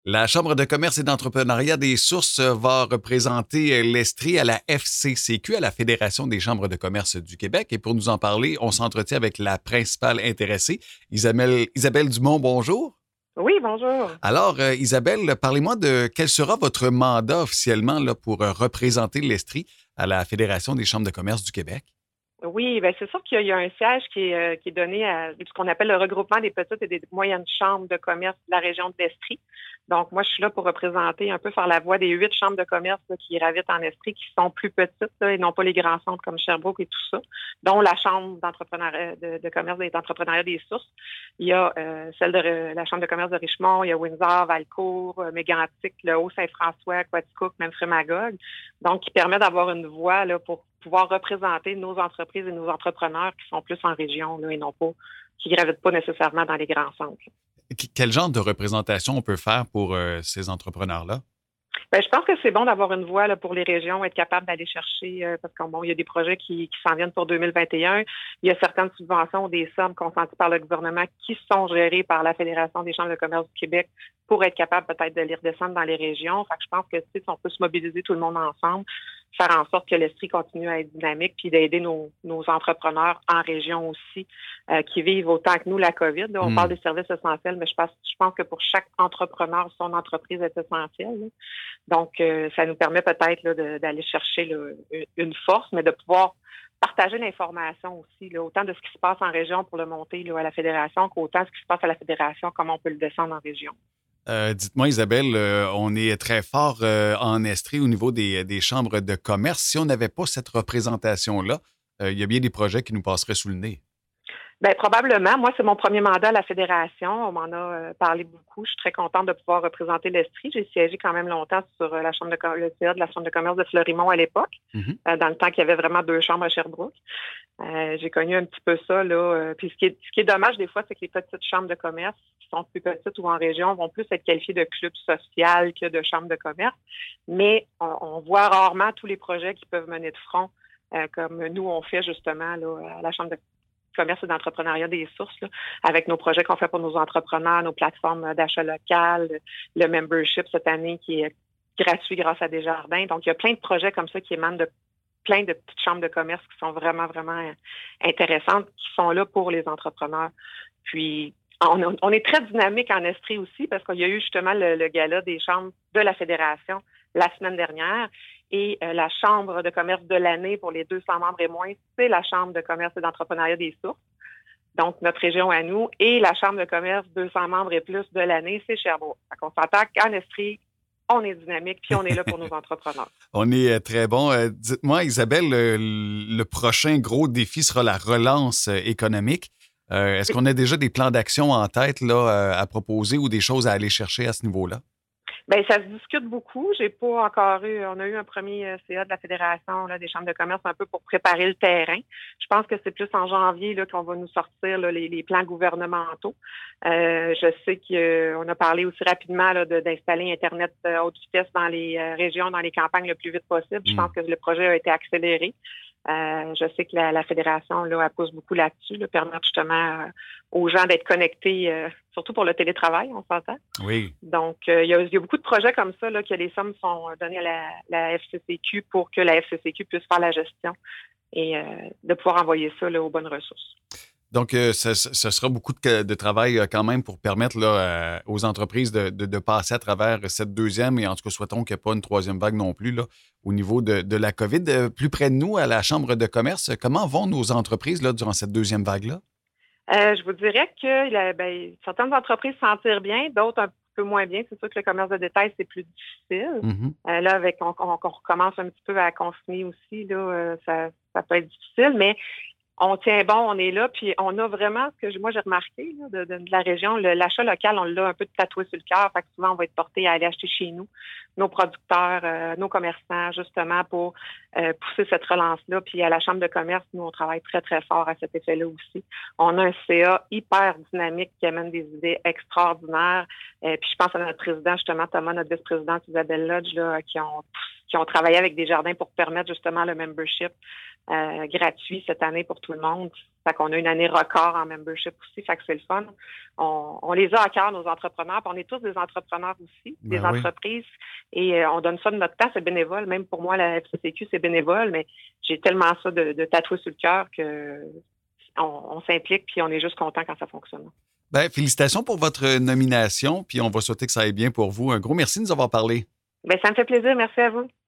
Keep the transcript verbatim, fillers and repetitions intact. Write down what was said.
La Chambre de commerce et d'entrepreneuriat des Sources va représenter l'Estrie à la F C C Q, à la Fédération des chambres de commerce du Québec. Et pour nous en parler, on s'entretient avec la principale intéressée, Isabelle, Isabelle Dumont. Bonjour. Oui, bonjour. Alors, euh, Isabelle, parlez-moi de quel sera votre mandat officiellement là, pour euh, représenter l'Estrie à la Fédération des chambres de commerce du Québec. Oui, ben c'est sûr qu'il y a, il y a un siège qui est, euh, qui est donné à ce qu'on appelle le regroupement des petites et des moyennes chambres de commerce de la région de l'Estrie. Donc, moi, je suis là pour représenter un peu faire la voix des huit chambres de commerce là, qui gravitent en Estrie, qui sont plus petites là, et non pas les grands centres comme Sherbrooke et tout ça, dont la Chambre d'entrepreneuriat de, de commerce et d'entrepreneuriat des Sources. Il y a euh, celle de la Chambre de commerce de Richmond, il y a Windsor, Valcourt, euh, Mégantic, le Haut-Saint-François, Quaticook, même Frémagogue. Donc, qui permet d'avoir une voix là, pour pouvoir représenter nos entreprises et nos entrepreneurs qui sont plus en région là, et non pas, qui gravitent pas nécessairement dans les grands centres. Quel genre de représentation on peut faire pour euh, ces entrepreneurs-là? Ben, je pense que c'est bon d'avoir une voix là, pour les régions, être capable d'aller chercher, euh, parce qu'il bon, y a des projets qui, qui s'en viennent pour deux mille vingt et un. Il y a certaines subventions ou des sommes consenties par le gouvernement qui sont gérées par la Fédération des chambres de commerce du Québec pour être capable peut-être de les redescendre dans les régions. Fait que je pense que si on peut se mobiliser tout le monde ensemble, faire en sorte que l'Estrie continue à être dynamique, puis d'aider nos, nos entrepreneurs en région aussi, euh, qui vivent autant que nous la COVID. Là, on Hmm. parle des services essentiels, mais je pense, je pense que pour chaque entrepreneur, son entreprise est essentielle. Là. Donc, euh, ça nous permet peut-être là, de, d'aller chercher là, une force, mais de pouvoir partager l'information aussi, là, autant de ce qui se passe en région pour le monter là, à la fédération qu'autant ce qui se passe à la fédération, comment on peut le descendre en région. Euh, dites-moi, Isabelle, euh, on est très fort euh, en Estrie au niveau des, des chambres de commerce. Si on n'avait pas cette représentation-là, euh, il y a bien des projets qui nous passeraient sous le nez. Ben probablement. Moi, c'est mon premier mandat à la fédération. On m'en a euh, parlé beaucoup. Je suis très contente de pouvoir représenter l'Estrie. J'ai siégé quand même longtemps sur euh, la chambre de com- le C A de la chambre de commerce de Fleurimont à l'époque, Mhm. euh, dans le temps qu'il y avait vraiment deux chambres à Sherbrooke. Euh, j'ai connu un petit peu ça là. Euh, puis ce qui est ce qui est dommage des fois, c'est que les petites chambres de commerce qui sont plus petites ou en région vont plus être qualifiées de clubs social que de chambres de commerce. Mais on, on voit rarement tous les projets qui peuvent mener de front. Euh, comme nous, on fait justement là, à la Chambre de commerce et d'entrepreneuriat des Sources, là, avec nos projets qu'on fait pour nos entrepreneurs, nos plateformes d'achat local, le membership cette année qui est gratuit grâce à Desjardins. Donc, il y a plein de projets comme ça qui émanent de plein de petites chambres de commerce qui sont vraiment, vraiment intéressantes, qui sont là pour les entrepreneurs. Puis, on, on est très dynamique en Estrie aussi parce qu'il y a eu justement le, le gala des chambres de la Fédération la semaine dernière. Et euh, la Chambre de commerce de l'année pour les deux cents membres et moins, c'est la Chambre de commerce et d'entrepreneuriat des Sources, donc notre région à nous. Et la Chambre de commerce deux cents membres et plus de l'année, c'est Sherbrooke. Fait qu'on s'entend qu'en Estrie, on est dynamique, puis on est là pour nos entrepreneurs. On est euh, très bon. Euh, dites-moi, Isabelle, le, le prochain gros défi sera la relance euh, économique. Euh, est-ce qu'on a déjà des plans d'action en tête là, euh, à proposer ou des choses à aller chercher à ce niveau-là? Ben ça se discute beaucoup. J'ai pas encore eu. On a eu un premier euh, C A de la Fédération là, des chambres de commerce un peu pour préparer le terrain. Je pense que c'est plus en janvier là, qu'on va nous sortir là, les, les plans gouvernementaux. Euh, je sais qu'on a parlé aussi rapidement là, de, d'installer Internet euh, haute vitesse dans les euh, régions, dans les campagnes le plus vite possible. Je Mm. pense que le projet a été accéléré. Euh, je sais que la, la fédération là, elle pousse beaucoup là-dessus, là, permettre justement euh, aux gens d'être connectés, euh, surtout pour le télétravail, on s'entend. Oui. Donc, euh, il, y a, il y a beaucoup de projets comme ça, là, que les sommes sont données à la, la F C C Q pour que la F C C Q puisse faire la gestion et euh, de pouvoir envoyer ça là, aux bonnes ressources. Donc, euh, ce, ce sera beaucoup de, de travail euh, quand même pour permettre là, euh, aux entreprises de, de, de passer à travers cette deuxième et en tout cas, souhaitons qu'il n'y ait pas une troisième vague non plus là, au niveau de, de la COVID. Euh, plus près de nous, à la Chambre de commerce, comment vont nos entreprises là, durant cette deuxième vague-là? Euh, je vous dirais que la, ben, certaines entreprises s'en tirent bien, d'autres un peu moins bien. C'est sûr que le commerce de détail, c'est plus difficile. Mhm. Euh, là, avec on, on, on recommence un petit peu à confiner aussi, là, euh, ça, ça peut être difficile, mais on tient bon, on est là, puis on a vraiment ce que moi j'ai remarqué là, de, de, de la région, le, l'achat local, on l'a un peu tatoué sur le cœur, fait que souvent on va être porté à aller acheter chez nous, nos producteurs, euh, nos commerçants, justement pour euh, pousser cette relance-là. Puis à la Chambre de commerce, nous, on travaille très, très fort à cet effet-là aussi. On a un C A hyper dynamique qui amène des idées extraordinaires. Euh, puis je pense à notre président, justement, Thomas, notre vice-présidente Isabelle Lodge, là, qui ont qui ont travaillé avec Desjardins pour permettre justement le membership euh, gratuit cette année pour tout le monde. Fait qu'on a une année record en membership aussi, fait que c'est le fun. On, on les a à cœur, nos entrepreneurs, puis on est tous des entrepreneurs aussi, des Ben oui. entreprises, et euh, on donne ça de notre temps, c'est bénévole. Même pour moi, la F C C Q, c'est bénévole, mais j'ai tellement ça de, de tatouer sur le cœur que on, on s'implique, puis on est juste content quand ça fonctionne. Ben, félicitations pour votre nomination, puis on va souhaiter que ça aille bien pour vous. Un gros merci de nous avoir parlé. Ben, ça me fait plaisir, merci à vous.